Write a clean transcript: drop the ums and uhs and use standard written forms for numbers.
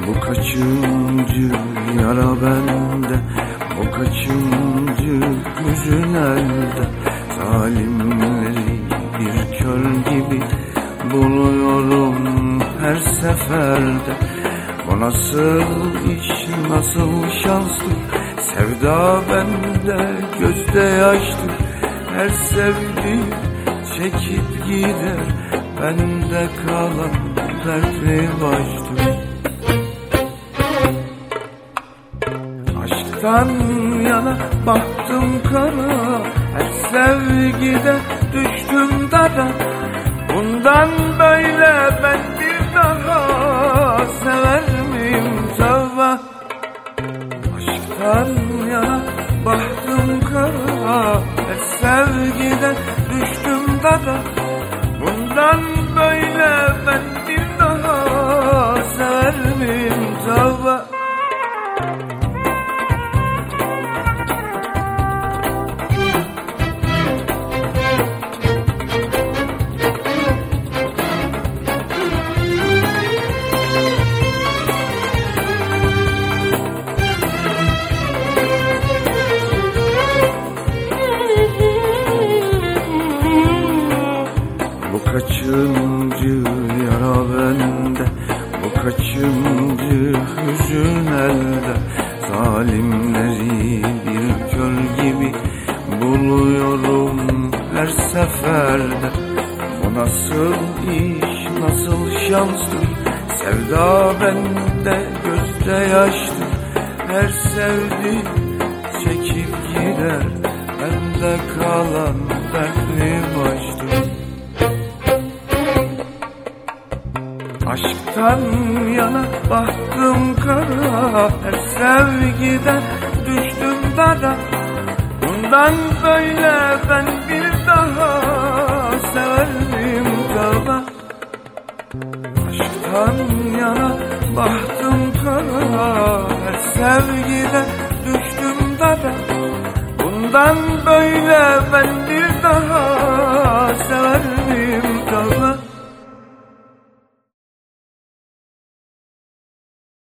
Bu kaçıncı yara bende, bu kaçıncı hüzün elde. Zalimleri bir kör gibi buluyorum her seferde. Bu nasıl iş, nasıl şanslı, sevda bende gözde yaşlı. Her sevdiğim çekip gider, bende kalan dertli baştır. Aşktan yana baktım kara, her sevgide düştüm dara. Bundan böyle ben bir daha sever miyim tövbe? Aşktan yana baktım kara, her sevgide düştüm dara. Bundan böyle ben bir daha sever miyim tövbe? Bu kaçıncı yara bende, bu kaçıncı hüzün elde. Zalimleri bir kör gibi buluyorum her seferde. Bu nasıl iş, nasıl şanstır, sevda bende gözde yaşlı. Her sevdiğim çekip gider, bende kalan dertli baştır. Aşktan yana baktım kara, her sevgiden düştüm dara. Bundan böyle ben bir daha sever miyim tövbe? Aşktan yana baktım kara, her sevgiden düştüm dara. Bundan böyle ben bir daha sever miyim